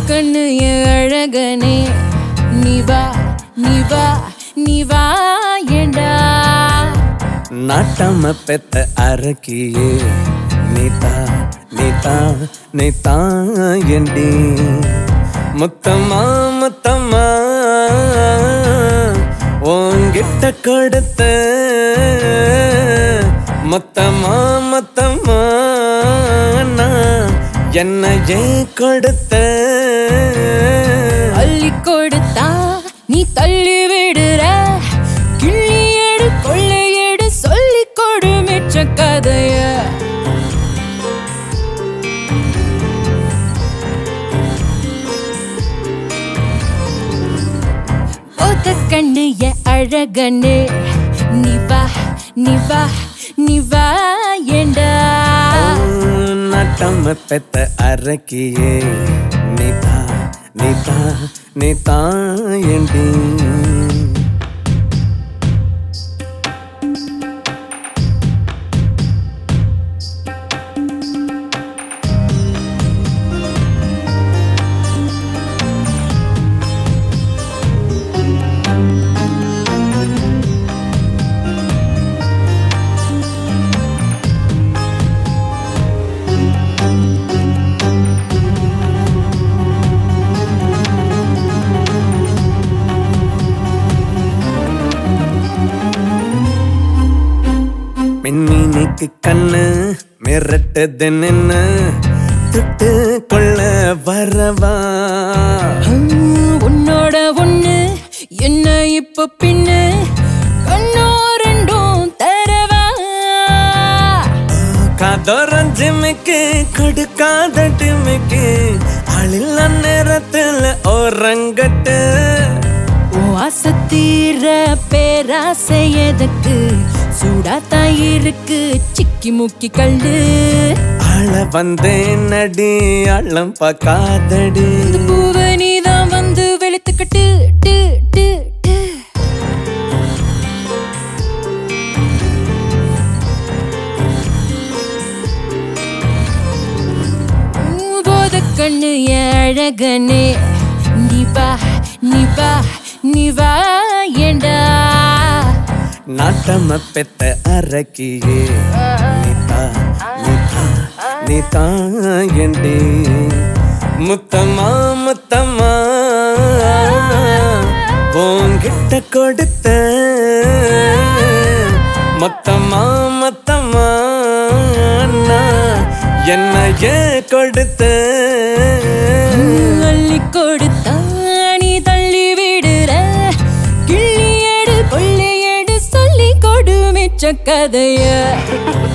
கண்ணு என் அழகனே நீவா நீவா நீவா ஏண்டா நாட்டாம பெத்த அரக்கியே நீதா நீதா நீதா ஏண்டி முத்தம்மா முத்தம்மா உன்கிட்ட கொடுத்த முத்தம்மா முத்தம்மா நான் என்னையே கொடுத்த அள்ளி கொடுத்தா நீ தள்ளி விடுற கிள்ளி எடு கொள்ளை எடு சொல்லி கொடு மிச்ச கதைய ஓத கண்ணு என் அழகனே நீவா நீவா நீவா ஏண்டா நாட்டாம பெத்த அரக்கியே நீதா நீதா நீதா ஏண்டி மின்மீனுக்கு கண்ணு மிரட்டது நின்னு தொட்டு கொள்ள வரவா உன்னோட ஒண்ணு என்ன இப்ப பின்னு கண்ணோ ரெண்டும் தரவா காதோரஞ்சிமிக்கு கொடுக்காத டிமிக்கு ஆளில்ல நேரத்துல ஓரங்கட்டு ஆசத்தீர பேராசை எதற்கு சூடாத்தான் இருக்கு சிக்கி முக்கி கல்லு ஆள வந்தேன் நடி ஆழம் பார்க்காதடி இந்த பூவை நீதான் வந்து வெளுத்துக்கட்டு டு டு டு போத கண்ணு என் அழகனே நீவா நீவா நீவா ஏண்டா நாட்டம பெத்த அரக்கியே நீதா நீதா நீதா ஏண்டி முத்தம்மா முத்தம்மா உன்கிட்ட கொடுத்த மொத்தம்மா மொத்தமா நான் என்னையே கொடுத்த அள்ளி கொடுத்தா நீ தள்ளி விடுற கிள்ளி எடு கொள்ளை எடு சொல்லி கொடு மிச்ச கதைய